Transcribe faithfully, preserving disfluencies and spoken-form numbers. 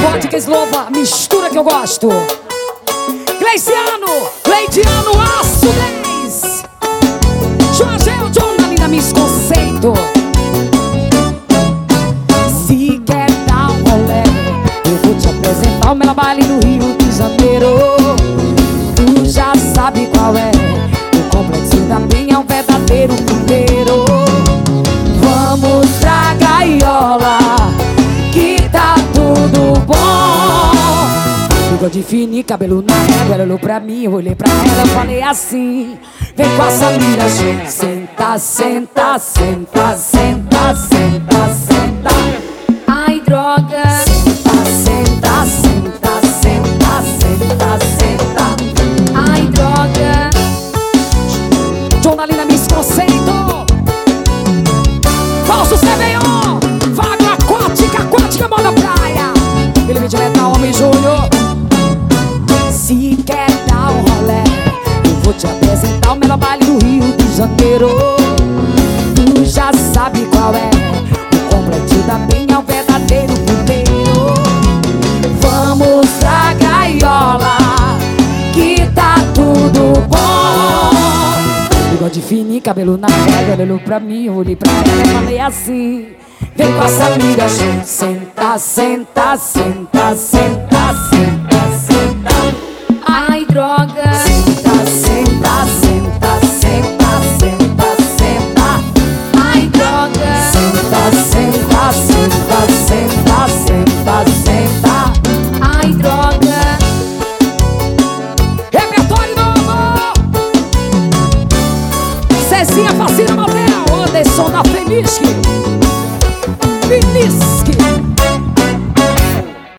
vodka eslova, mistura que eu gosto. Gleiciano, Leidiano, Aço dez. Jorgel, John, Nalina, Miss Conceito. Se quer dar um rolê, eu vou te apresentar o melhor baile do Rio de Janeiro. Tu já sabe qual é, o Complexo da Penha é um verdadeiro primeiro. Vamos pra gaiola, que tá tudo bom. Bigode fininho, cabelo na régua. Ela olhou pra mim, eu olhei pra ela, eu falei assim: vem com a Samira, gente. Senta, senta, senta, senta, senta, senta. Ai, droga. Senta, senta, senta, senta, senta, senta. Ai, droga. John, Nalina, Miss Conceito. Falso C B O, vaga aquática, aquática, moda praia. Ele me direto, homem júnior. Se quer dar um rolê, eu vou te apresentar o melhor baile do Rio de Janeiro. Tu já sabe qual é, o Complexo da Penha é um verdadeiro primeiro. Vamos pra gaiola, que tá tudo bom. Bigode fininho, cabelo na régua. Ela olhou pra mim, eu olhei pra ela e falei assim: vem com essa amiga, gente. Senta, senta, senta, senta, senta.